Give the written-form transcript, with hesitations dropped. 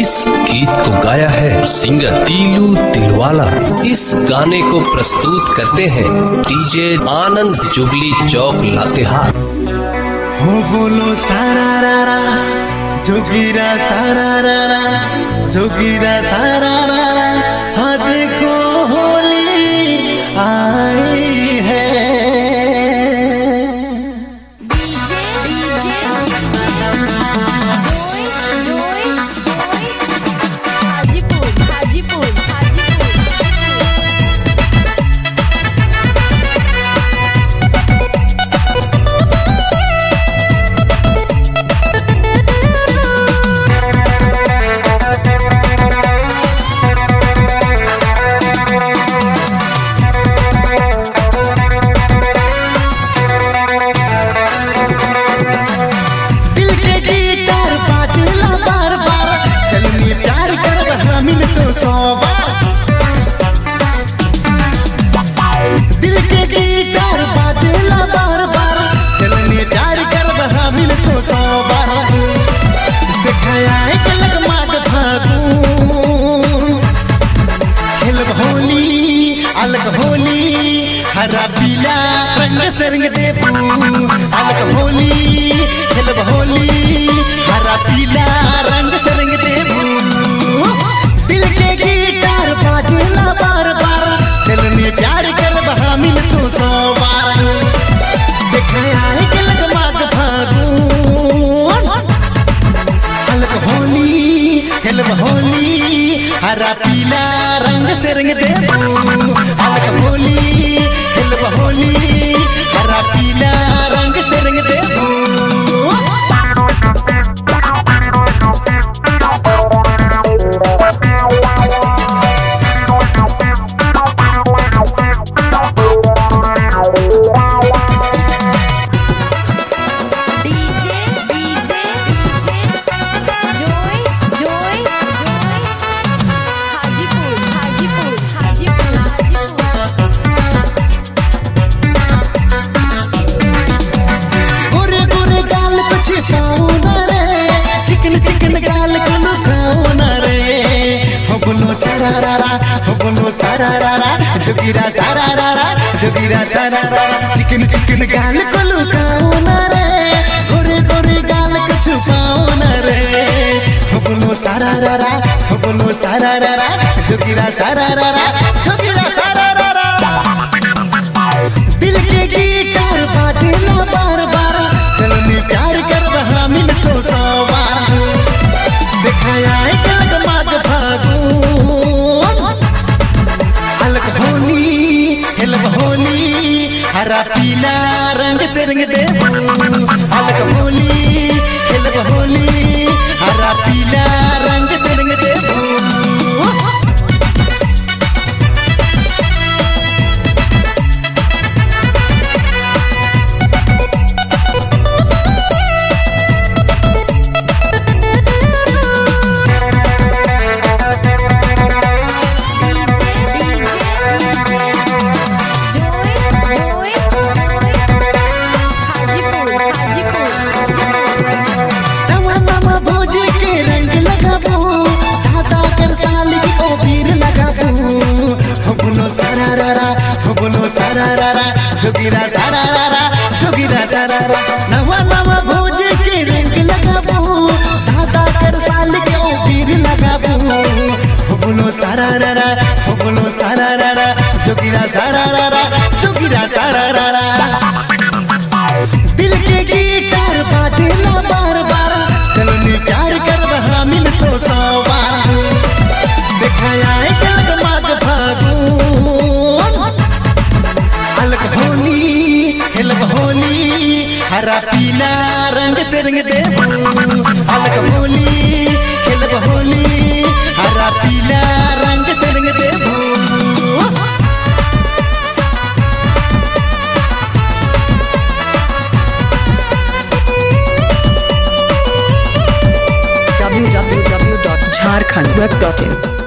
इस गीत को गाया है सिंगर तीलू तिलवाला। इस गाने को प्रस्तुत करते हैं डीजे आनंद जुबली चौक लातेहार। हो बोलो सारा रारा जोगीरा सारा रारा जोगीरा सारा रारा। हाँ देखो होली आई है। दिल के गिटार बाजेला बार बार चलने प्यार कर बहा मिल तो 100 बार। दिखाया एक लगमाग फागुन खेलब होली अलग होली हरा पीला रंग से रंग दे अलग होली खेलब होली हरा पीला रंग से रंग दे। दिल के गिटार बाजेला बार बार चलने प्यार कर बहा मिल तो 100 बार। दिखाया है कि लगमाग फागुन अलग होली खेलब होली हरा पीला रंग से रंग दे अलग होली खेलब होली हरा पीला रंग से रंग दे। चिकन चिकन गाल को लुकाओ न रे। हो बोलो सारा रारा हो बोलो सारा रारा जोगीरा सारा रारा जोगीरा सारा रारा। चिकन चिकन गाल को लुकाओ न रे गोरे गोरे गाल को छुपाओ न रे। हो बोलो सारा रारा हो बोलो सारा रारा जोगीरा सारा रारा जोगीरा सारा रारा। दिल के गिटार बाजेला बार बार चलने प्यार कर बहा मिल तो 100 बार। दिखाया एक लगमाग फागुन अलग होली खेलब होली हरा पीला रंग से रंग दे अलग होली खेलब होली हरा पीला रंग से रंग दे। जोगीरा सारा रारा जोगीरा सारा रारा। नवा नवा भोज के रंग लगाबो दादा कर साल के ओ पीर लगाबो। हो बोलो सारा रारा हो बोलो सारा रारा जोगीरा सारा रारा जोगीरा सारा रारा। दिल के गिटार बाजेला बार बार चलने प्यार कर बहा मिल तो 100 बार। दिखाया एक लगमाग फागुन अलग होली खेलब होली हरा पीला रंग से रंग दे अलग होली खेलब होली हरा पीला रंग से रंग दे। www.jharkhandweb.in